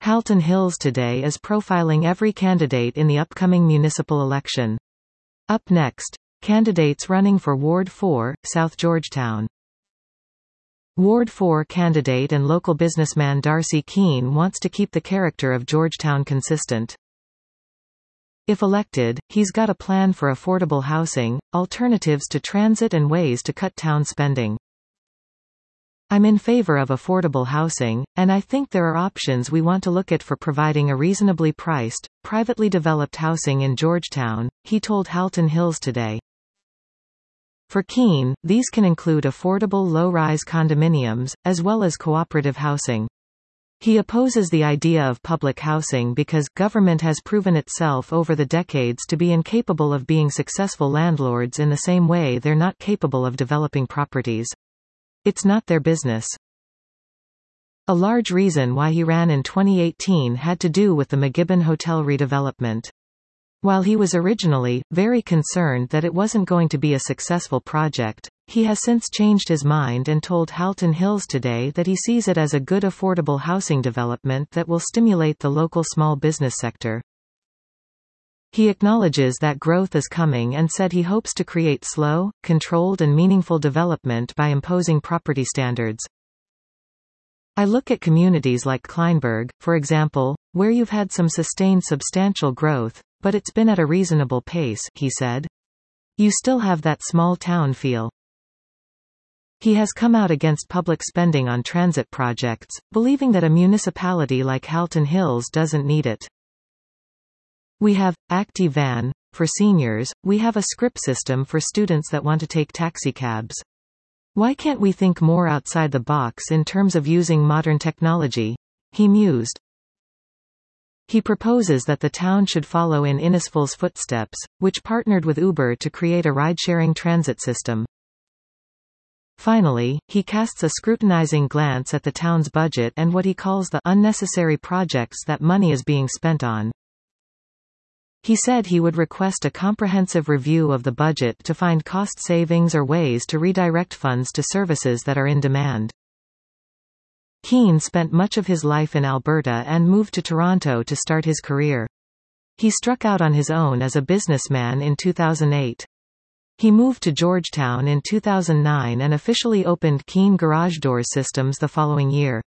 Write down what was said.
Halton Hills Today is profiling every candidate in the upcoming municipal election. Up next, candidates running for Ward 4, South Georgetown. Ward 4 candidate and local businessman Darcy Keene wants to keep the character of Georgetown consistent. If elected, he's got a plan for affordable housing, alternatives to transit and ways to cut town spending. I'm in favor of affordable housing, and I think there are options we want to look at for providing a reasonably priced, privately developed housing in Georgetown, he told Halton Hills Today. For Keene, these can include affordable low-rise condominiums, as well as cooperative housing. He opposes the idea of public housing because government has proven itself over the decades to be incapable of being successful landlords in the same way they're not capable of developing properties. It's not their business. A large reason why he ran in 2018 had to do with the McGibbon Hotel redevelopment. While he was originally very concerned that it wasn't going to be a successful project, he has since changed his mind and told Halton Hills Today that he sees it as a good affordable housing development that will stimulate the local small business sector. He acknowledges that growth is coming and said he hopes to create slow, controlled and meaningful development by imposing property standards. I look at communities like Kleinburg, for example, where you've had some sustained substantial growth, but it's been at a reasonable pace, he said. You still have that small town feel. He has come out against public spending on transit projects, believing that a municipality like Halton Hills doesn't need it. We have Active Van for seniors, we have a script system for students that want to take taxicabs. Why can't we think more outside the box in terms of using modern technology? He mused. He proposes that the town should follow in Innisfil's footsteps, which partnered with Uber to create a ride-sharing transit system. Finally, he casts a scrutinizing glance at the town's budget and what he calls the unnecessary projects that money is being spent on. He said he would request a comprehensive review of the budget to find cost savings or ways to redirect funds to services that are in demand. Keene spent much of his life in Alberta and moved to Toronto to start his career. He struck out on his own as a businessman in 2008. He moved to Georgetown in 2009 and officially opened Keene Garage Doors Systems the following year.